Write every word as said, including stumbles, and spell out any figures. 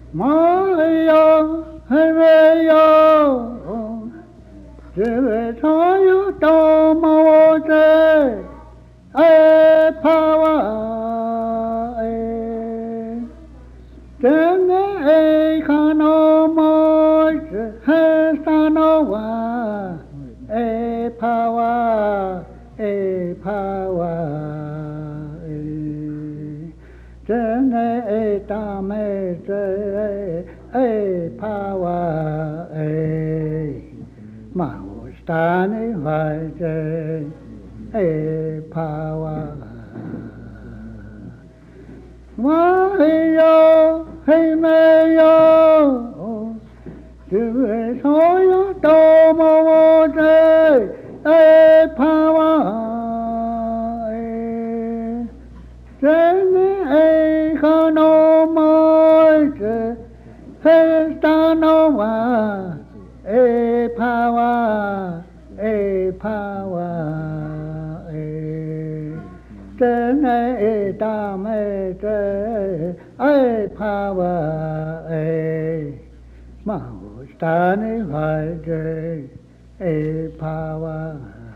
Maria, Maria, Jeve Sayo Tomote, E Power, E Tene E Kanomo, E Sanoa, E Power, E Power, E Tene E Tame, E Power, E Mahostani Vaite, E Power. Mario, hey Mario, Jeve Soyo Tomote, E Power, E Tene E Kanomoite, E Stanoa, E Power, E Power, E Tene E Tame, E Power, E Mahostani Vaite, E Power.